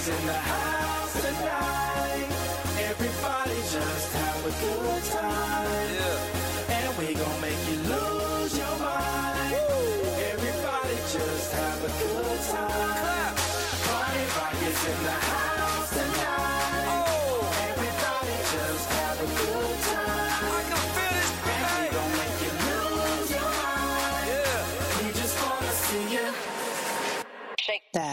is in the house tonight. Everybody just have a good time. Yeah. And we gon' make you lose your mind. Woo. Everybody just have a good time. Party rock is in the house tonight. Oh. Everybody just have a good time. I can feel it. And we gon' make you lose your mind. Yeah. We just wanna see you shake that.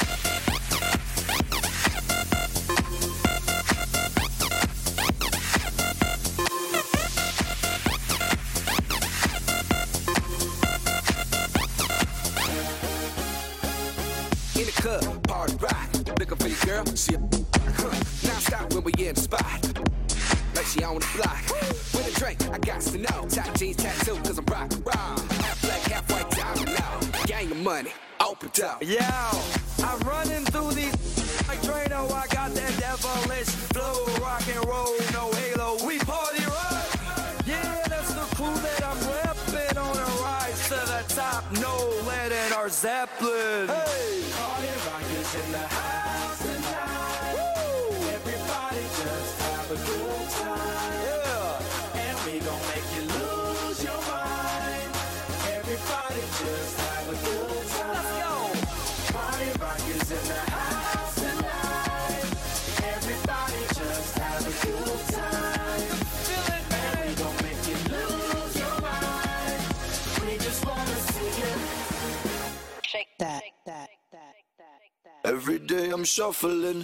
Party rock, looking for your girl. She now stop when we in the spot. Like she on the block. With a drink, I got to know. Top jeans tattoo, cause I'm rock and roll. Half black, half white, diamond now. Gang of money, open up. Yo, I'm running through these like Drano. I got that devilish flow. Rock and roll, no halo. We party rock. Yeah, that's the crew that I'm repping on a rise to the top. No lead in our Zeppelin. Hey, party rock is in the house tonight. Woo. Everybody just have a good time. Yeah, and we gon' make you lose your mind. Everybody just have a good time. Let's go. Party rock is in the house tonight. Everybody just have a good time. Feel it, man. And we gon' make you lose your mind. We just wanna see you shake that. Every day I'm shuffling.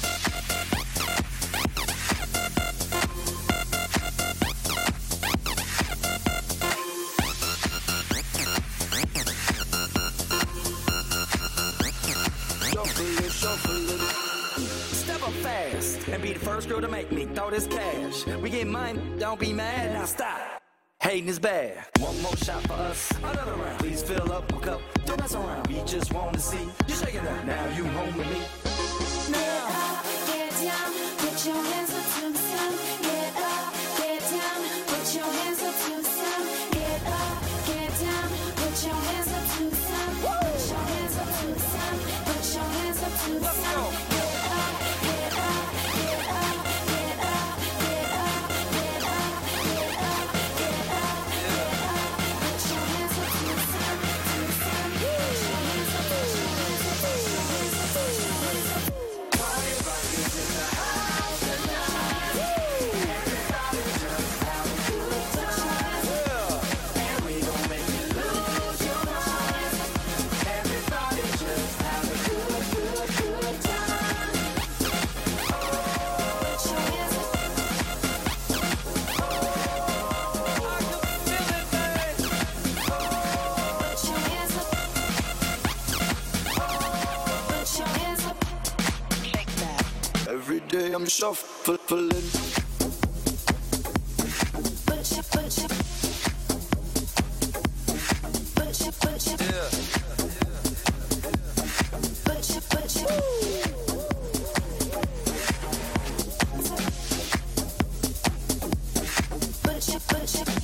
Shuffling. Step up fast and be the first girl to make me throw this cash. We get money, don't be mad, now stop. Hating is bad. One more shot for us, another round. Please fill up a cup, don't mess around. We just want to see you shaking up. Now you home with me. Get up, get down, put your hands up to the sun. Get up, get down, put your hands up to the sun. Get up, get down, put your hands up to the sun. Put your hands up to the sun. Put your hands up to the sun. Get up, get up, get up, get up, get up, get up, get up, get up, get up. Put your hands up to the sun, to the sun. Put your hands up, put your hands up, put your hands up, put your hands up. Party rock is in the house tonight. Everybody just have a good time. Yeah. And we gon' make you lose your mind. Everybody just have a good time. Put your hands up. I can feel it, babe. Put your hands up. Put your hands up. Shake that. Every day I'm shuffling. Put your Yeah. put your